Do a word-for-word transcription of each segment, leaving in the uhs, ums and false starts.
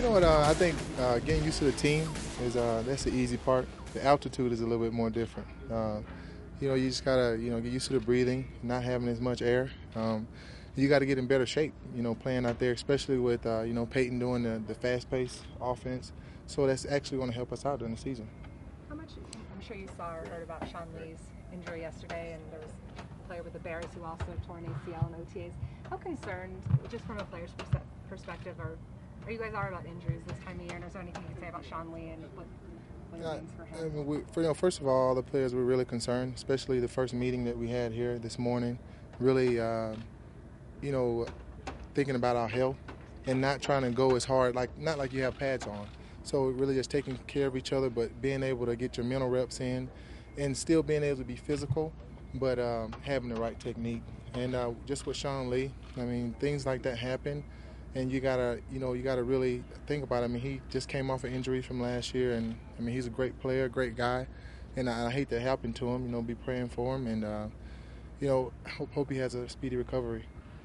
You know what? Uh, I think uh, getting used to the team is uh, that's the easy part. The altitude is a little bit more different. Uh, you know, you just gotta you know get used to the breathing, not having as much air. Um, you got to get in better shape. You know, playing out there, especially with uh, you know Peyton doing the, the fast-paced offense. So that's actually going to help us out during the season. How much? I'm sure you saw or heard about Sean Lee's injury yesterday, and there was a player with the Bears who also tore an A C L in O T As. How concerned, just from a player's perspective, are Are you guys are about injuries this time of year, and is there anything you can say about Sean Lee and what, what it means for him? I mean, we, for, you know, first of all, all the players were really concerned, especially the first meeting that we had here this morning. Really, uh, you know, thinking about our health and not trying to go as hard, like not like you have pads on. So really just taking care of each other, but being able to get your mental reps in and still being able to be physical, but um, having the right technique. And uh, just with Sean Lee, I mean, things like that happen. And you gotta, you know, you gotta really think about it. I mean, he just came off an injury from last year, and I mean, he's a great player, great guy, and I, I hate that happened to him. You know, be praying for him, and uh, you know, hope hope he has a speedy recovery.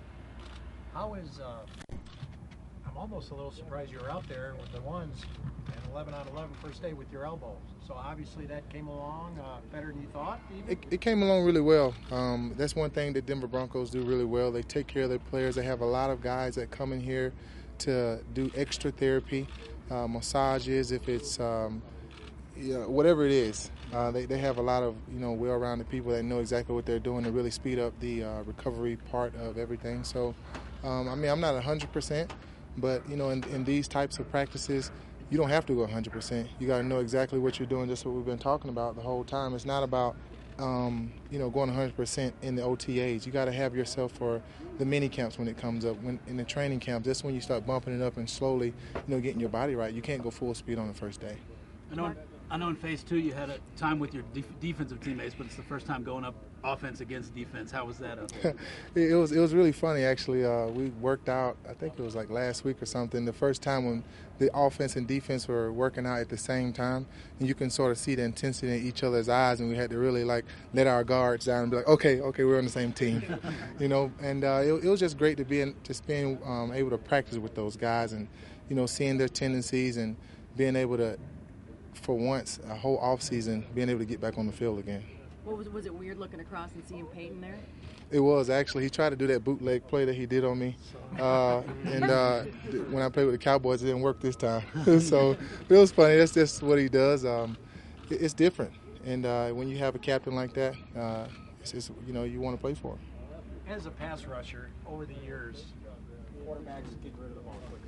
How is? Uh, I'm almost a little surprised you were out there with the ones and eleven on eleven first day with your elbow. So obviously that came along uh, better than you thought. Even? It, it came along really well. Um, that's one thing that Denver Broncos do really well. They take care of their players. They have a lot of guys that come in here to do extra therapy, uh, massages, if it's um, you know, whatever it is. Uh, they, they have a lot of you know well-rounded people that know exactly what they're doing to really speed up the uh, recovery part of everything. So, um, I mean, I'm not one hundred percent, but you know, in, in these types of practices, you don't have to go one hundred percent. You got to know exactly what you're doing, just what we've been talking about the whole time. It's not about, um, you know, going one hundred percent in the O T As. You got to have yourself for the mini camps when it comes up. When in the training camps, that's when you start bumping it up and slowly, you know, getting your body right. You can't go full speed on the first day. I know, I know in phase two you had a time with your def- defensive teammates, but it's the first time going up offense against defense. How was that up there? it was it was really funny, actually. Uh, we worked out, I think it was like last week or something, the first time when the offense and defense were working out at the same time, and you can sort of see the intensity in each other's eyes, and we had to really like let our guards down and be like, okay, okay, we're on the same team, you know. And uh, it, it was just great to be in, just being um, able to practice with those guys, and you know, seeing their tendencies and being able to, for once, a whole off season, being able to get back on the field again. What was was it weird looking across and seeing Peyton there? It was, actually. He tried to do that bootleg play that he did on me. Uh, and uh, when I played with the Cowboys, it didn't work this time. So it was funny. That's just what he does. Um, it, it's different. And uh, when you have a captain like that, uh, it's, it's, you know, you want to play for him. As a pass rusher, over the years, quarterbacks get rid of the ball quicker.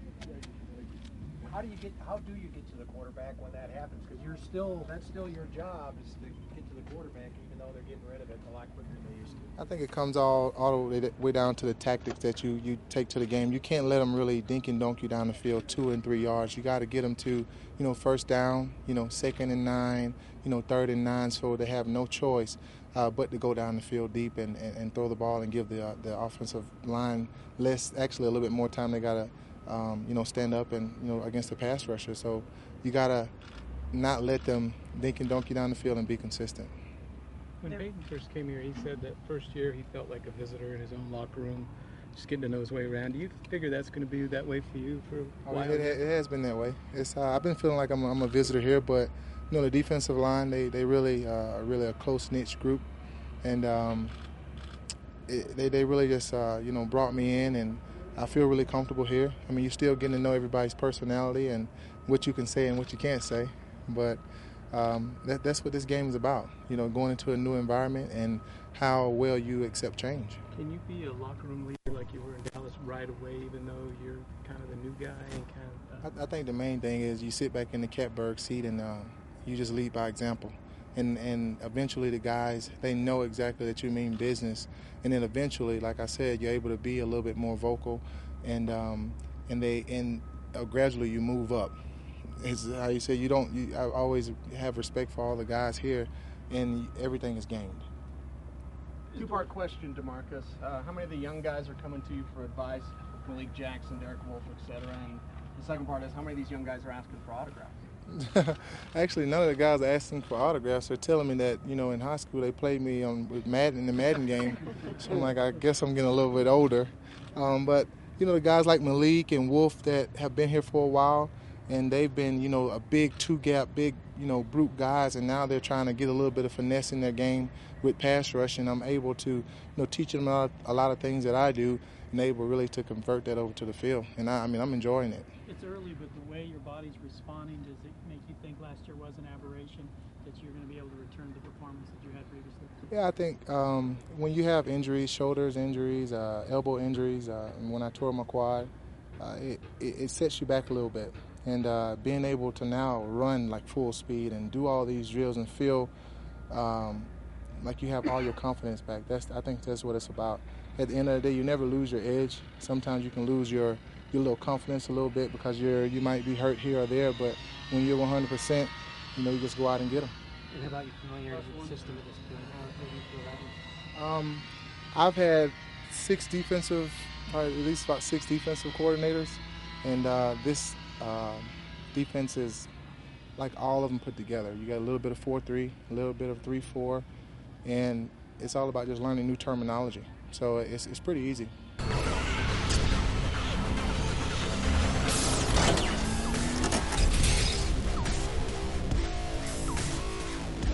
How do you get? How do you get to the quarterback when that happens? Because you're still, that's still your job, is to get to the quarterback, even though they're getting rid of it a lot quicker than they used to. I think it comes all all the way down to the tactics that you, you take to the game. You can't let them really dink and dunk you down the field two and three yards. You got to get them to, you know, first down, you know, second and nine, you know, third and nine, so they have no choice uh, but to go down the field deep and, and, and throw the ball and give the uh, the offensive line less, actually a little bit more time. They got to. Um, you know, stand up and, you know, against the pass rusher. So you got to not let them dink and dunk you down the field and be consistent. When Peyton first came here, he said that first year he felt like a visitor in his own locker room, just getting to know his way around. Do you figure that's going to be that way for you for a while? It, it has been that way. It's uh, I've been feeling like I'm, I'm a visitor here, but, you know, the defensive line, they, they really uh, are really a close-knit group. And um, it, they, they really just, uh, you know, brought me in, and I feel really comfortable here. I mean, you're still getting to know everybody's personality and what you can say and what you can't say. But um, that, that's what this game is about, you know, going into a new environment and how well you accept change. Can you be a locker room leader like you were in Dallas right away, even though you're kind of the new guy? And kind of, uh... I, I think the main thing is you sit back in the catbird seat and uh, you just lead by example. And, and eventually the guys, they know exactly that you mean business. And then eventually, like I said, you're able to be a little bit more vocal, and um, and they and uh, gradually you move up. It's how you say you don't. You, I always have respect for all the guys here, and everything is gained. Two-part question, DeMarcus. Uh, how many of the young guys are coming to you for advice? Malik Jackson, Derek Wolfe, et cetera. And the second part is, how many of these young guys are asking for autographs? Actually, none of the guys are asking for autographs. They're telling me that, you know, in high school they played me um, with Madden in the Madden game. So I'm like, I guess I'm getting a little bit older. Um, but, you know, the guys like Malik and Wolf that have been here for a while, and they've been, you know, a big two-gap, big, you know, brute guys, and now they're trying to get a little bit of finesse in their game with pass rush, and I'm able to, you know, teach them a lot, a lot of things that I do, and able really to convert that over to the field. And I, I mean, I'm enjoying it. It's early, but the way your body's responding, does it make you think last year was an aberration, that you're going to be able to return to the performance that you had previously? Yeah, I think um, when you have injuries, shoulders injuries, uh, elbow injuries, uh, and when I tore my quad, uh, it, it, it sets you back a little bit. And uh, being able to now run like full speed and do all these drills and feel um, like you have all your confidence back, that's I think that's what it's about. At the end of the day, you never lose your edge. Sometimes you can lose your, your little confidence a little bit because you're you might be hurt here or there, but when you're one hundred percent, you know, you just go out and get them. And how about your familiarity with the system at this point? How do you feel that is? Um, I've had six defensive, probably at least about six defensive coordinators, and uh, this uh, defense is like all of them put together. You got a little bit of four three, a little bit of three four, and it's all about just learning new terminology. So it's, it's pretty easy.